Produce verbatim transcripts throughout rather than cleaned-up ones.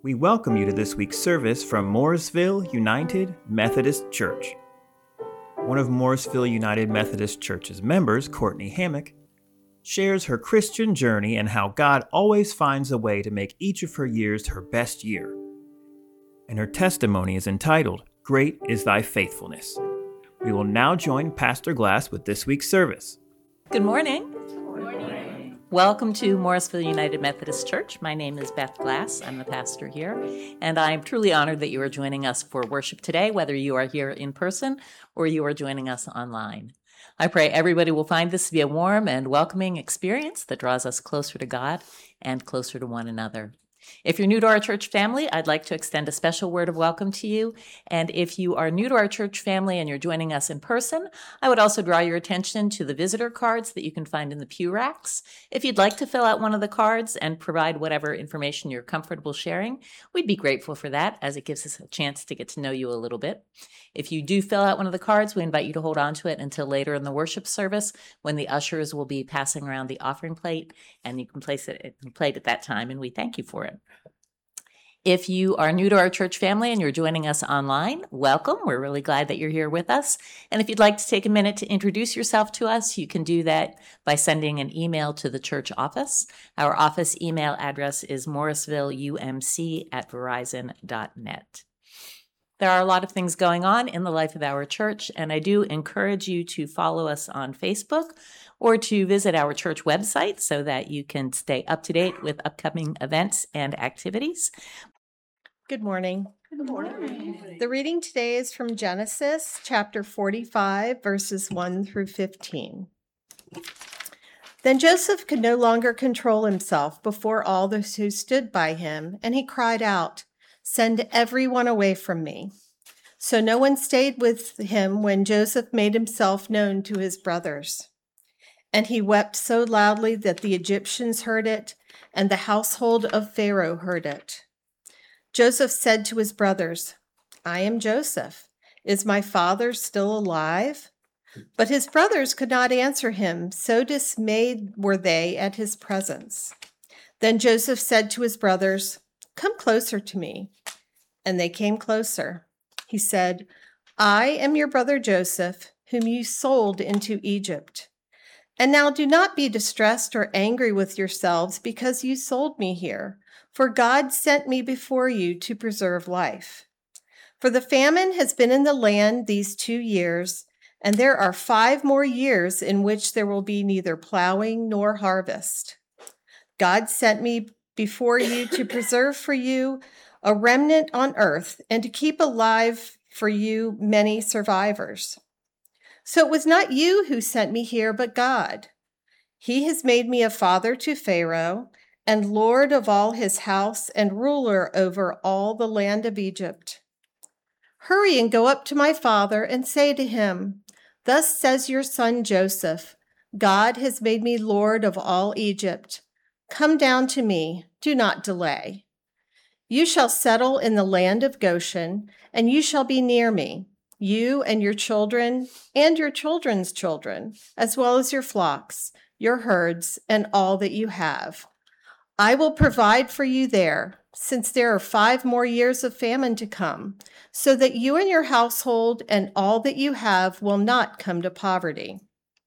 We welcome you to this week's service from Morrisville United Methodist Church. One of Morrisville United Methodist Church's members, Courtney Hammock, shares her Christian journey and how God always finds a way to make each of her years her best year. And her testimony is entitled, Great is Thy Faithfulness. We will now join Pastor Glass with this week's service. Good morning. Good morning. Welcome to Morrisville United Methodist Church. My name is Beth Glass. I'm the pastor here, and I'm truly honored that you are joining us for worship today, whether you are here in person or you are joining us online. I pray everybody will find this to be a warm and welcoming experience that draws us closer to God and closer to one another. If you're new to our church family, I'd like to extend a special word of welcome to you. And if you are new to our church family and you're joining us in person, I would also draw your attention to the visitor cards that you can find in the pew racks. If you'd like to fill out one of the cards and provide whatever information you're comfortable sharing, we'd be grateful for that, as it gives us a chance to get to know you a little bit. If you do fill out one of the cards, we invite you to hold on to it until later in the worship service when the ushers will be passing around the offering plate, and you can place it in the plate at that time, and we thank you for it. If you are new to our church family and you're joining us online, welcome. We're really glad that you're here with us. And if you'd like to take a minute to introduce yourself to us, you can do that by sending an email to the church office. Our office email address is morrisvilleumc at verizon dot net. There are a lot of things going on in the life of our church, and I do encourage you to follow us on Facebook or to visit our church website so that you can stay up to date with upcoming events and activities. Good morning. Good morning. The reading today is from Genesis chapter forty-five, verses one through fifteen. Then Joseph could no longer control himself before all those who stood by him, and he cried out, "Send everyone away from me." So no one stayed with him when Joseph made himself known to his brothers. And he wept so loudly that the Egyptians heard it, and the household of Pharaoh heard it. Joseph said to his brothers, "I am Joseph. Is my father still alive?" But his brothers could not answer him, so dismayed were they at his presence. Then Joseph said to his brothers, "Come closer to me." And they came closer. He said, "I am your brother Joseph, whom you sold into Egypt. And now do not be distressed or angry with yourselves because you sold me here, for God sent me before you to preserve life. For the famine has been in the land these two years, and there are five more years in which there will be neither plowing nor harvest. God sent me before you to preserve for you a remnant on earth and to keep alive for you many survivors. So it was not you who sent me here, but God. He has made me a father to Pharaoh and lord of all his house and ruler over all the land of Egypt. Hurry and go up to my father and say to him, 'Thus says your son Joseph, God has made me lord of all Egypt. Come down to me, do not delay. You shall settle in the land of Goshen, and you shall be near me, you and your children and your children's children, as well as your flocks, your herds, and all that you have. I will provide for you there, since there are five more years of famine to come, so that you and your household and all that you have will not come to poverty.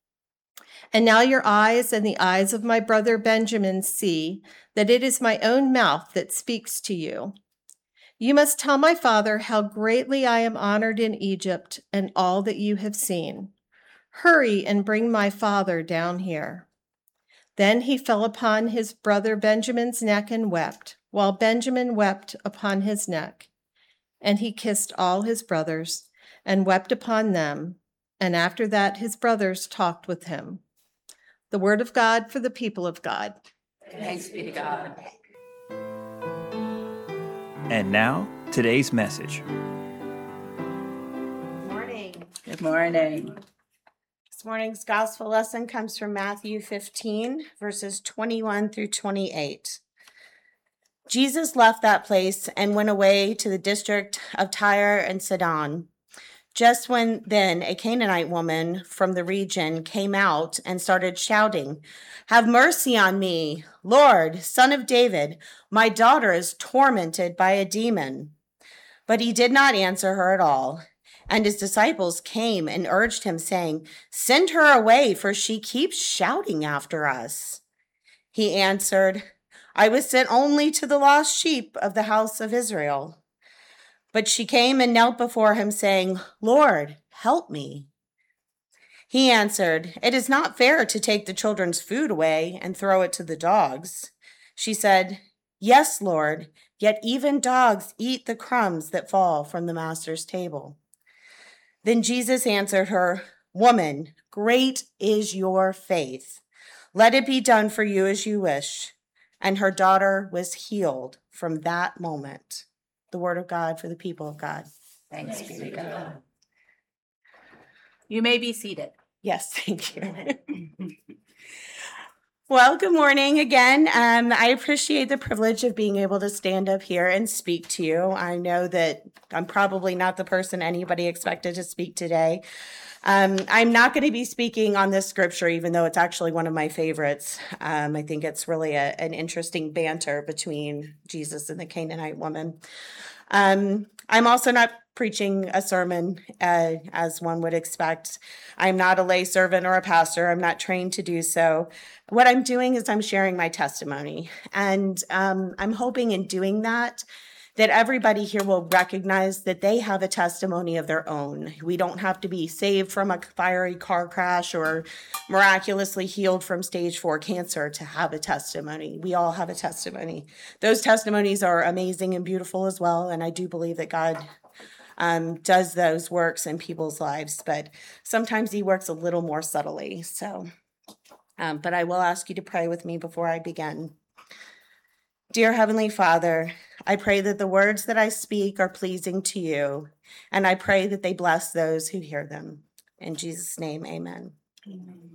And now your eyes and the eyes of my brother Benjamin see that it is my own mouth that speaks to you. You must tell my father how greatly I am honored in Egypt and all that you have seen. Hurry and bring my father down here." Then he fell upon his brother Benjamin's neck and wept, while Benjamin wept upon his neck. And he kissed all his brothers and wept upon them. And after that his brothers talked with him. The word of God for the people of God. Thanks be to God. And now, today's message. Good morning. Good morning. This morning's gospel lesson comes from Matthew fifteen, verses twenty-one through twenty-eight. Jesus left that place and went away to the district of Tyre and Sidon. Just when then a Canaanite woman from the region came out and started shouting, "Have mercy on me, Lord, Son of David. My daughter is tormented by a demon." But he did not answer her at all. And his disciples came and urged him, saying, "Send her away, for she keeps shouting after us." He answered, "I was sent only to the lost sheep of the house of Israel." But she came and knelt before him, saying, "Lord, help me." He answered, "It is not fair to take the children's food away and throw it to the dogs." She said, "Yes, Lord, yet even dogs eat the crumbs that fall from the master's table." Then Jesus answered her, "Woman, great is your faith. Let it be done for you as you wish." And her daughter was healed from that moment. The word of God for the people of God. Thanks, Thanks be to God. God. You may be seated. Yes, thank you. Well, good morning again. Um, I appreciate the privilege of being able to stand up here and speak to you. I know that I'm probably not the person anybody expected to speak today. Um, I'm not going to be speaking on this scripture, even though it's actually one of my favorites. Um, I think it's really a, an interesting banter between Jesus and the Canaanite woman. Um, I'm also not preaching a sermon uh, as one would expect. I'm not a lay servant or a pastor. I'm not trained to do so. What I'm doing is I'm sharing my testimony. And um, I'm hoping in doing that, that everybody here will recognize that they have a testimony of their own. We don't have to be saved from a fiery car crash or miraculously healed from stage four cancer to have a testimony. We all have a testimony. Those testimonies are amazing and beautiful as well, and I do believe that God um, does those works in people's lives, but sometimes he works a little more subtly. So, um, but I will ask you to pray with me before I begin. Dear Heavenly Father, I pray that the words that I speak are pleasing to you, and I pray that they bless those who hear them. In Jesus' name, amen. Amen.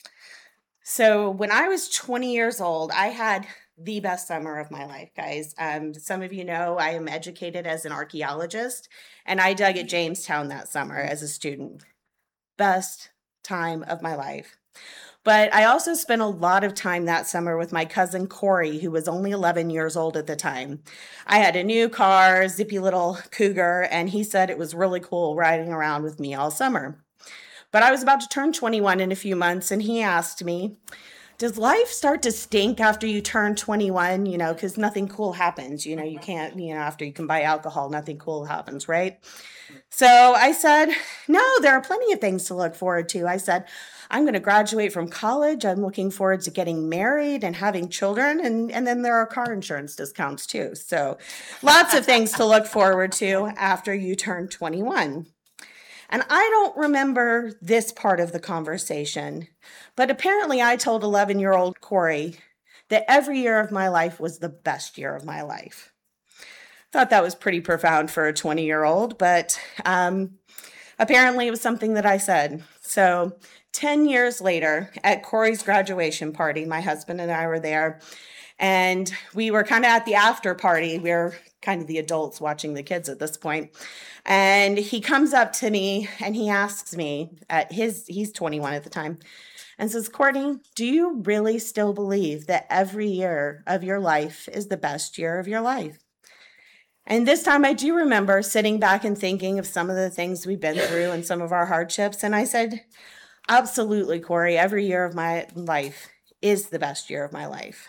So when I was twenty years old, I had the best summer of my life, guys. Um, some of you know I am educated as an archaeologist, and I dug at Jamestown that summer as a student. Best time of my life. But I also spent a lot of time that summer with my cousin Corey, who was only eleven years old at the time. I had a new car, zippy little Cougar, and he said it was really cool riding around with me all summer. But I was about to turn twenty-one in a few months, and he asked me, "Does life start to stink after you turn twenty-one? You know, because nothing cool happens. You know, you can't, you know, after you can buy alcohol, nothing cool happens, right?" So I said, "No, there are plenty of things to look forward to." I said, "I'm going to graduate from college. I'm looking forward to getting married and having children. And, and then there are car insurance discounts too. So lots of things to look forward to after you turn twenty-one. And I don't remember this part of the conversation, but apparently I told eleven-year-old Corey that every year of my life was the best year of my life. Thought that was pretty profound for a twenty-year-old, but um, apparently it was something that I said. So ten years later, at Corey's graduation party, my husband and I were there, and we were kind of at the after party. We were kind of the adults watching the kids at this point. And he comes up to me and he asks me, at his, he's twenty-one at the time, and says, "Courtney, do you really still believe that every year of your life is the best year of your life?" And this time I do remember sitting back and thinking of some of the things we've been through and some of our hardships. And I said, "Absolutely, Corey, every year of my life is the best year of my life."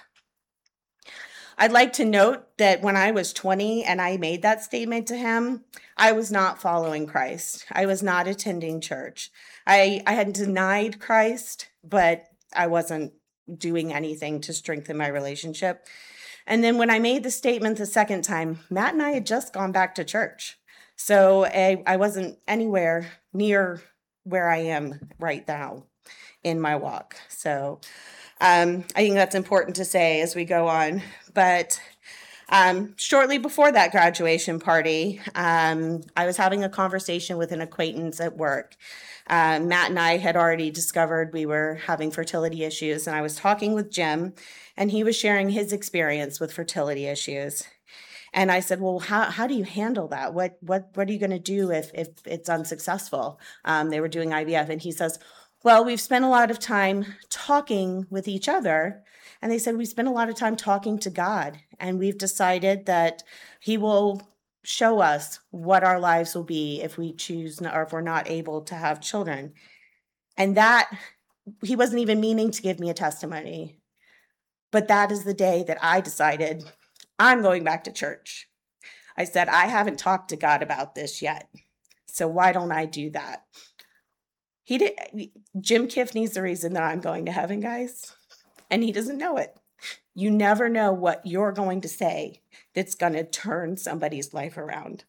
I'd like to note that when I was twenty and I made that statement to him, I was not following Christ. I was not attending church. I, I had denied Christ, but I wasn't doing anything to strengthen my relationship. And then when I made the statement the second time, Matt and I had just gone back to church. So I, I wasn't anywhere near where I am right now in my walk. So um, I think that's important to say as we go on. But um, shortly before that graduation party, um, I was having a conversation with an acquaintance at work. Uh, Matt and I had already discovered we were having fertility issues, and I was talking with Jim, and he was sharing his experience with fertility issues. And I said, well, how, how do you handle that? What, what, what are you going to do if, if it's unsuccessful? Um, they were doing I V F. And he says, well, we've spent a lot of time talking with each other. And they said, we spent a lot of time talking to God. And we've decided that he will show us what our lives will be if we choose or if we're not able to have children. And that, he wasn't even meaning to give me a testimony. But that is the day that I decided I'm going back to church. I said, I haven't talked to God about this yet. So why don't I do that? He did. Jim Kiffney's the reason that I'm going to heaven, guys. And he doesn't know it. You never know what you're going to say that's going to turn somebody's life around.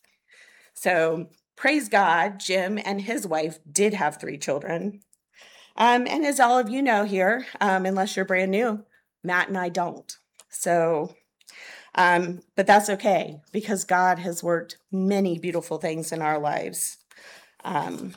So praise God, Jim and his wife did have three children. Um, and as all of you know here, um, unless you're brand new, Matt and I don't. So, um, but that's okay because God has worked many beautiful things in our lives. Um,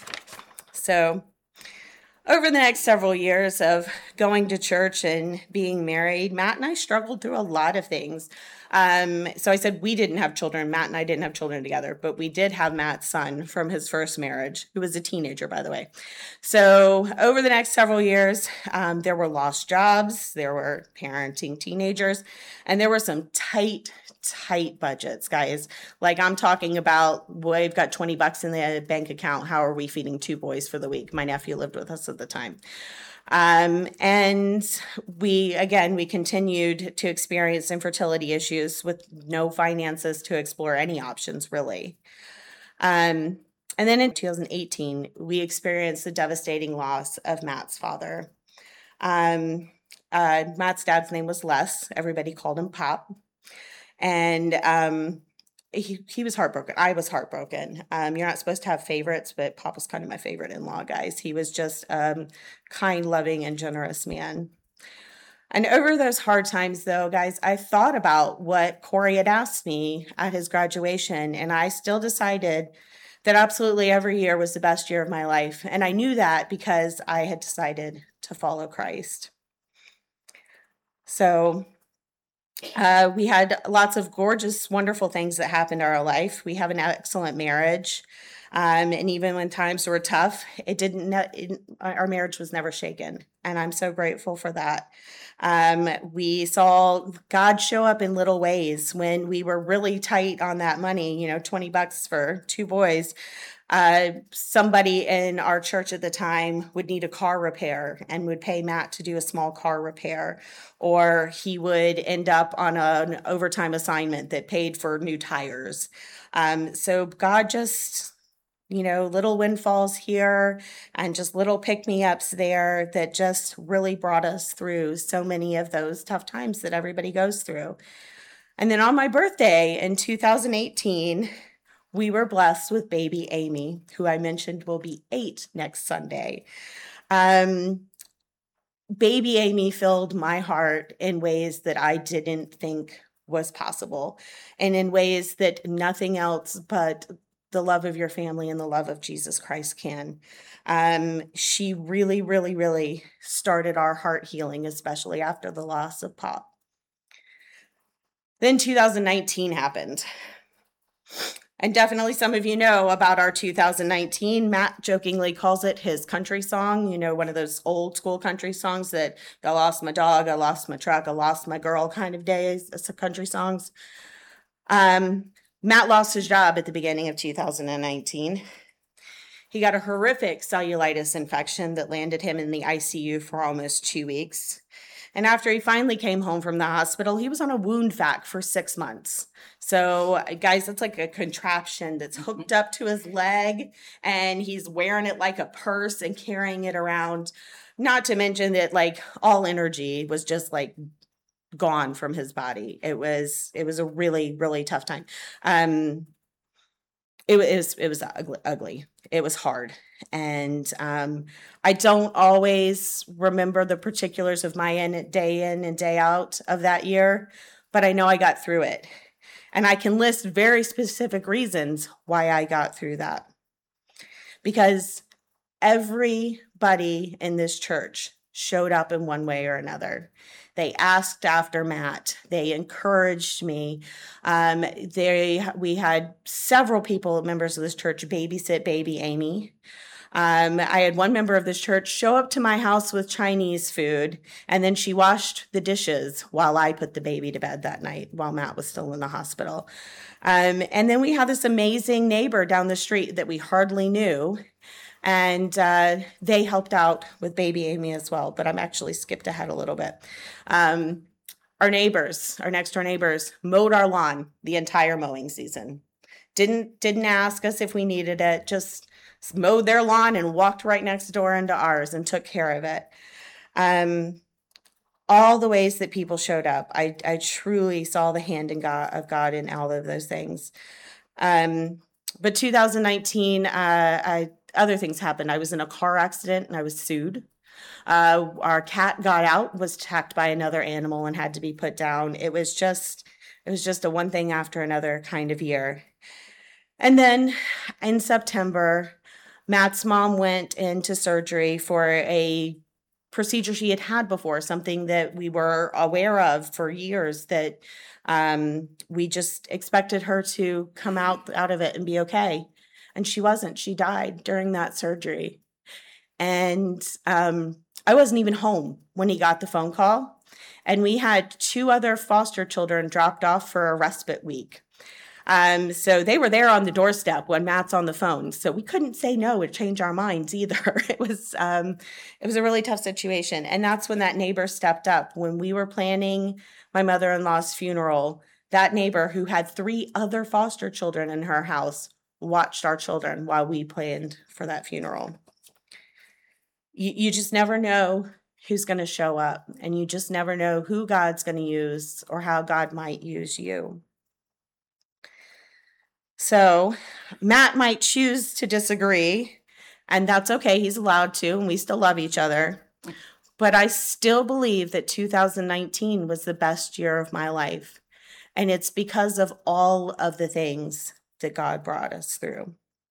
so over the next several years of going to church and being married, Matt and I struggled through a lot of things. Um, so I said we didn't have children. Matt and I didn't have children together, but we did have Matt's son from his first marriage, who was a teenager, by the way. So over the next several years, um, there were lost jobs, there were parenting teenagers, and there were some tight, tight budgets, guys. Like I'm talking about, well, we've got twenty bucks in the bank account. How are we feeding two boys for the week? My nephew lived with us at the time. Um, and we, again, we continued to experience infertility issues with no finances to explore any options, really. Um, and then in two thousand eighteen, we experienced the devastating loss of Matt's father. Um, uh, Matt's dad's name was Les. Everybody called him Pop. And um, he, he was heartbroken. I was heartbroken. Um, you're not supposed to have favorites, but Pop was kind of my favorite in-law, guys. He was just um, kind, loving, and generous man. And over those hard times, though, guys, I thought about what Corey had asked me at his graduation, and I still decided that absolutely every year was the best year of my life. And I knew that because I had decided to follow Christ. So Uh, we had lots of gorgeous, wonderful things that happened in our life. We have an excellent marriage. Um, and even when times were tough, it didn't, ne- it, our marriage was never shaken. And I'm so grateful for that. Um, we saw God show up in little ways when we were really tight on that money, you know, twenty bucks for two boys. Uh, somebody in our church at the time would need a car repair and would pay Matt to do a small car repair, or he would end up on a, an overtime assignment that paid for new tires. Um, so God just, you know, little windfalls here and just little pick-me-ups there that just really brought us through so many of those tough times that everybody goes through. And then on my birthday in two thousand eighteen, we were blessed with baby Amy, who I mentioned will be eight next Sunday. Um, baby Amy filled my heart in ways that I didn't think was possible, and in ways that nothing else but the love of your family and the love of Jesus Christ can. Um, she really, really, really started our heart healing, especially after the loss of Pop. Then two thousand nineteen happened. And definitely some of you know about our two thousand nineteen. Matt jokingly calls it his country song. You know, one of those old school country songs that I lost my dog, I lost my truck, I lost my girl kind of days, country songs. Um, Matt lost his job at the beginning of two thousand nineteen. He got a horrific cellulitis infection that landed him in the I C U for almost two weeks. And after he finally came home from the hospital, he was on a wound vac for six months. So, guys, it's like a contraption that's hooked up to his leg, and he's wearing it like a purse and carrying it around. Not to mention that, like, all energy was just like gone from his body. It was it was a really, really tough time. Um, it was it was ugly. ugly. It was hard. And um, I don't always remember the particulars of my in, day in and day out of that year, but I know I got through it. And I can list very specific reasons why I got through that. Because everybody in this church showed up in one way or another. They asked after Matt. They encouraged me. Um, they we had several people, members of this church, babysit baby Amy. Um, I had one member of this church show up to my house with Chinese food, and then she washed the dishes while I put the baby to bed that night while Matt was still in the hospital. Um, and then we had this amazing neighbor down the street that we hardly knew, and uh, they helped out with baby Amy as well, but I'm actually skipped ahead a little bit. Um, our neighbors, our next door neighbors, mowed our lawn the entire mowing season. Didn't, didn't ask us if we needed it, just mowed their lawn and walked right next door into ours and took care of it. Um, all the ways that people showed up, I, I truly saw the hand in God, of God in all of those things. Um, but two thousand nineteen, uh, I, other things happened. I was in a car accident and I was sued. Uh, our cat got out, was attacked by another animal and had to be put down. It was just, it was just a one thing after another kind of year. And then in September, Matt's mom went into surgery for a procedure she had had before, something that we were aware of for years, that um, we just expected her to come out, out of it and be okay. And she wasn't. She died during that surgery. And um, I wasn't even home when he got the phone call. And we had two other foster children dropped off for a respite week. Um, so they were there on the doorstep when Matt's on the phone. So we couldn't say no and change our minds either. It was, um, it was a really tough situation. And that's when that neighbor stepped up. When we were planning my mother-in-law's funeral, that neighbor who had three other foster children in her house watched our children while we planned for that funeral. You, you just never know who's going to show up, and you just never know who God's going to use or how God might use you. So Matt might choose to disagree, and that's okay. He's allowed to, and we still love each other. But I still believe that two thousand nineteen was the best year of my life. And it's because of all of the things that God brought us through.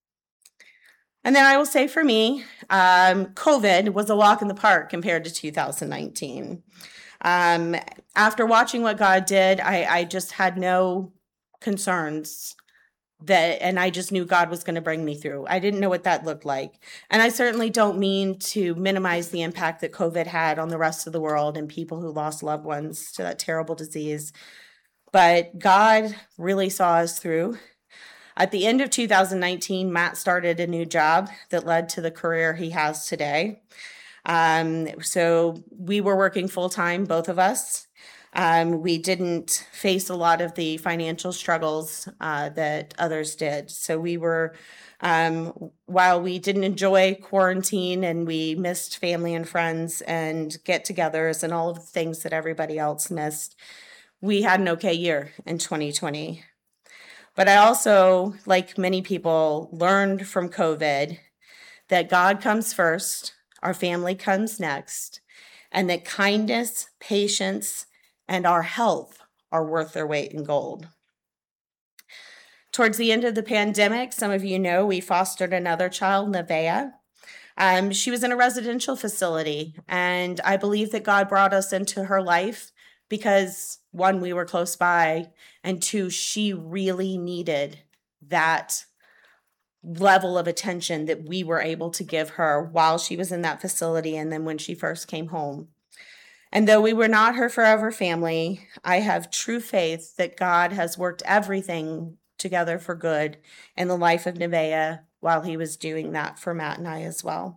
And then I will say for me, um, COVID was a walk in the park compared to two thousand nineteen. Um, after watching what God did, I, I just had no concerns. That, and I just knew God was going to bring me through. I didn't know what that looked like. And I certainly don't mean to minimize the impact that COVID had on the rest of the world and people who lost loved ones to that terrible disease. But God really saw us through. At the end of two thousand nineteen, Matt started a new job that led to the career he has today. Um, so we were working full-time, both of us. Um, we didn't face a lot of the financial struggles uh, that others did. So we were, um, while we didn't enjoy quarantine and we missed family and friends and get-togethers and all of the things that everybody else missed, we had an okay year in twenty twenty. But I also, like many people, learned from COVID that God comes first, our family comes next, and that kindness, patience, and our health are worth their weight in gold. Towards the end of the pandemic, some of you know, we fostered another child, Nevaeh. Um, she was in a residential facility, and I believe that God brought us into her life because, one, we were close by, and two, she really needed that level of attention that we were able to give her while she was in that facility and then when she first came home. And though we were not her forever family, I have true faith that God has worked everything together for good in the life of Nevaeh while he was doing that for Matt and I as well.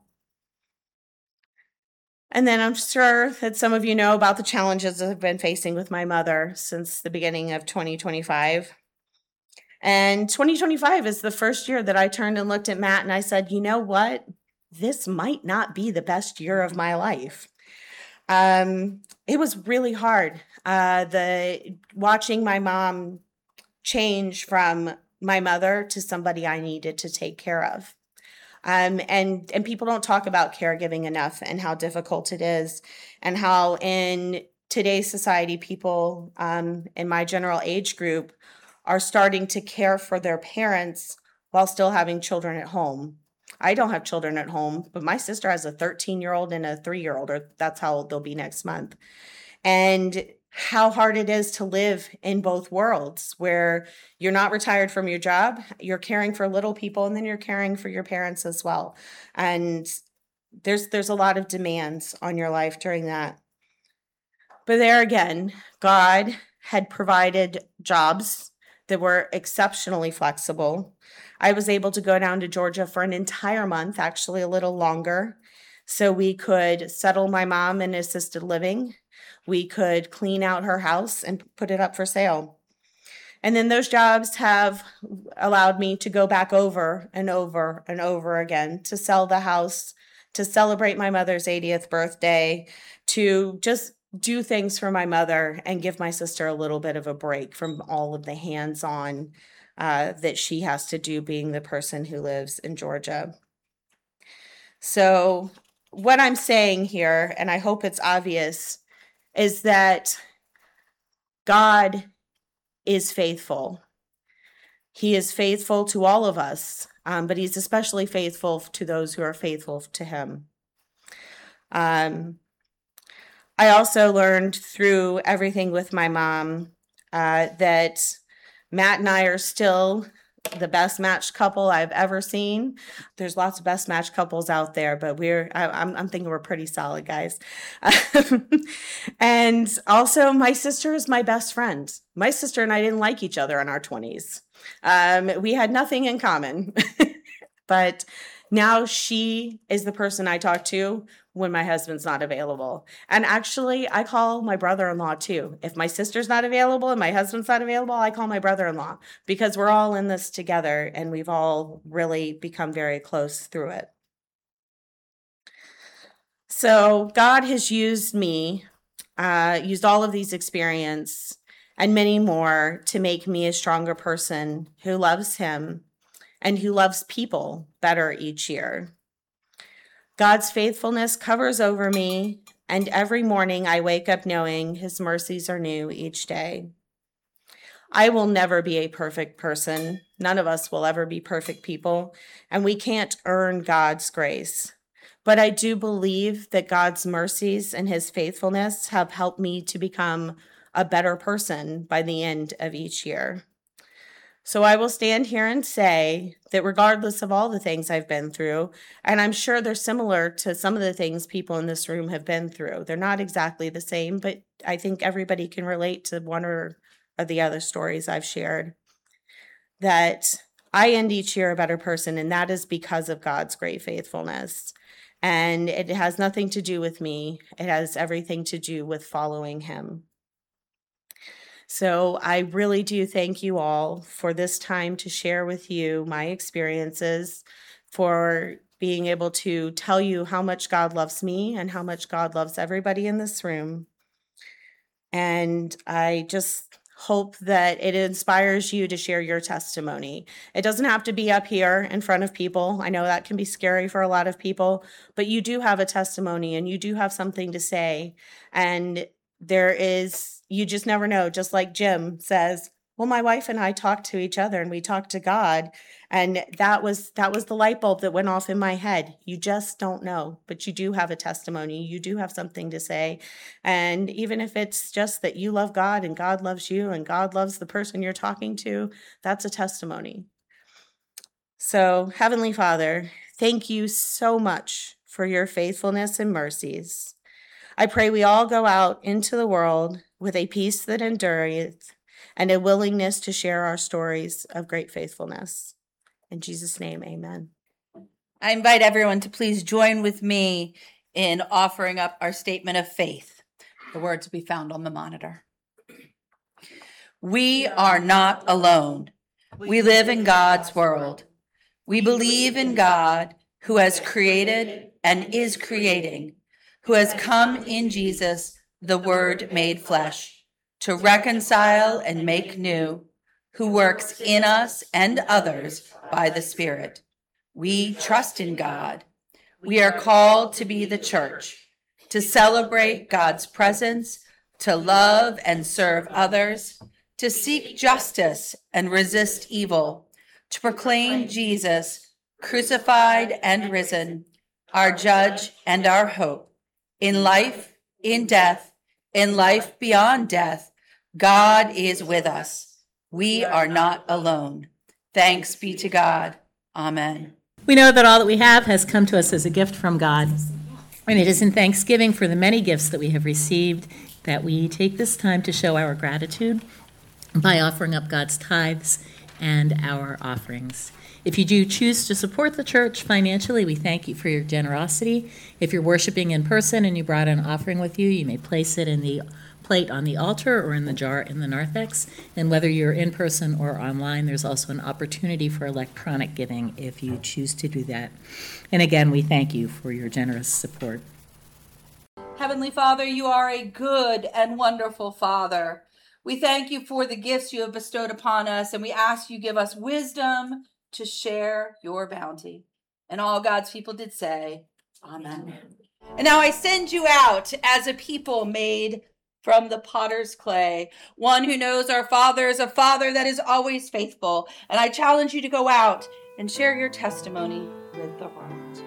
And then I'm sure that some of you know about the challenges I've been facing with my mother since the beginning of twenty twenty-five. And twenty twenty-five is the first year that I turned and looked at Matt and I said, you know what? This might not be the best year of my life. Um, it was really hard. Uh, the watching my mom change from my mother to somebody I needed to take care of. Um, and, and people don't talk about caregiving enough and how difficult it is and how in today's society, people um, in my general age group are starting to care for their parents while still having children at home. I don't have children at home, but my sister has a thirteen-year-old and a three-year-old, or that's how old they'll be next month. And how hard it is to live in both worlds, where you're not retired from your job, you're caring for little people, and then you're caring for your parents as well. And there's there's a lot of demands on your life during that. But there again, God had provided jobs that were exceptionally flexible. I was able to go down to Georgia for an entire month, actually a little longer, so we could settle my mom in assisted living. We could clean out her house and put it up for sale. And then those jobs have allowed me to go back over and over and over again to sell the house, to celebrate my mother's eightieth birthday, to just do things for my mother and give my sister a little bit of a break from all of the hands-on uh, that she has to do being the person who lives in Georgia. So what I'm saying here, and I hope it's obvious, is that God is faithful. He is faithful to all of us, um, but he's especially faithful to those who are faithful to him. Um, I also learned through everything with my mom uh, that Matt and I are still the best matched couple I've ever seen. There's lots of best matched couples out there, but we're, I, I'm, I'm thinking we're pretty solid guys. And also my sister is my best friend. My sister and I didn't like each other in our twenties. Um, we had nothing in common, but now she is the person I talk to when my husband's not available. And actually, I call my brother-in-law too. If my sister's not available and my husband's not available, I call my brother-in-law, because we're all in this together and we've all really become very close through it. So God has used me, uh, used all of these experiences and many more to make me a stronger person who loves him and who loves people better each year. God's faithfulness covers over me, and every morning I wake up knowing his mercies are new each day. I will never be a perfect person. None of us will ever be perfect people, and we can't earn God's grace. But I do believe that God's mercies and his faithfulness have helped me to become a better person by the end of each year. So I will stand here and say that regardless of all the things I've been through, and I'm sure they're similar to some of the things people in this room have been through. They're not exactly the same, but I think everybody can relate to one or, or the other stories I've shared. That I end each year a better person, and that is because of God's great faithfulness. And it has nothing to do with me. It has everything to do with following him. So I really do thank you all for this time to share with you my experiences, for being able to tell you how much God loves me and how much God loves everybody in this room. And I just hope that it inspires you to share your testimony. It doesn't have to be up here in front of people. I know that can be scary for a lot of people, but you do have a testimony and you do have something to say. And there is, you just never know. Just like Jim says, well, my wife and I talked to each other and we talked to God. And that was, that was the light bulb that went off in my head. You just don't know, but you do have a testimony. You do have something to say. And even if it's just that you love God and God loves you and God loves the person you're talking to, that's a testimony. So, Heavenly Father, thank you so much for your faithfulness and mercies. I pray we all go out into the world with a peace that endureth and a willingness to share our stories of great faithfulness. In Jesus' name, amen. I invite everyone to please join with me in offering up our statement of faith. The words will be found on the monitor. We are not alone. We live in God's world. We believe in God, who has created and is creating, who has come in Jesus, the Word made flesh, to reconcile and make new, who works in us and others by the Spirit. We trust in God. We are called to be the church, to celebrate God's presence, to love and serve others, to seek justice and resist evil, to proclaim Jesus, crucified and risen, our judge and our hope. In life, in death, in life beyond death, God is with us. We are not alone. Thanks be to God. Amen. We know that all that we have has come to us as a gift from God. And it is in thanksgiving for the many gifts that we have received that we take this time to show our gratitude by offering up God's tithes and our offerings. If you do choose to support the church financially, we thank you for your generosity. If you're worshiping in person and you brought an offering with you, you may place it in the plate on the altar or in the jar in the narthex. And whether you're in person or online, there's also an opportunity for electronic giving if you choose to do that. And again, we thank you for your generous support. Heavenly Father, you are a good and wonderful Father. We thank you for the gifts you have bestowed upon us, and we ask you give us wisdom to share your bounty. And all God's people did say, Amen. And now I send you out as a people made from the potter's clay, one who knows our Father is a Father that is always faithful. And I challenge you to go out and share your testimony with the world.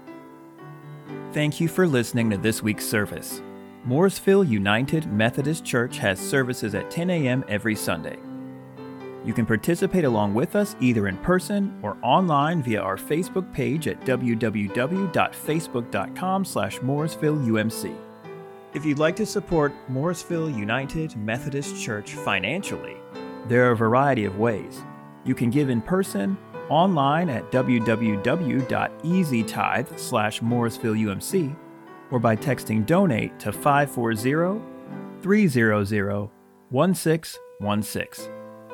Thank you for listening to this week's service. Mooresville United Methodist Church has services at ten a.m. every Sunday. You can participate along with us either in person or online via our Facebook page at w w w dot facebook dot com slash mooresville u m c. If you'd like to support Mooresville United Methodist Church financially, there are a variety of ways. You can give in person, online at w w w dot easy tithe slash mooresville u m c, or by texting donate to five four zero, three zero zero, one six one six.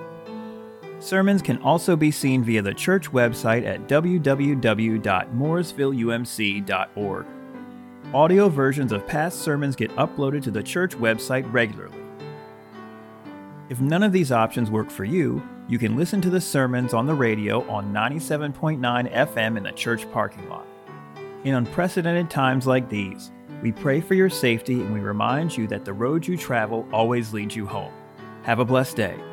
Sermons can also be seen via the church website at w w w dot mooresville u m c dot org. Audio versions of past sermons get uploaded to the church website regularly. If none of these options work for you, you can listen to the sermons on the radio on ninety-seven point nine F M in the church parking lot. In unprecedented times like these, we pray for your safety and we remind you that the road you travel always leads you home. Have a blessed day.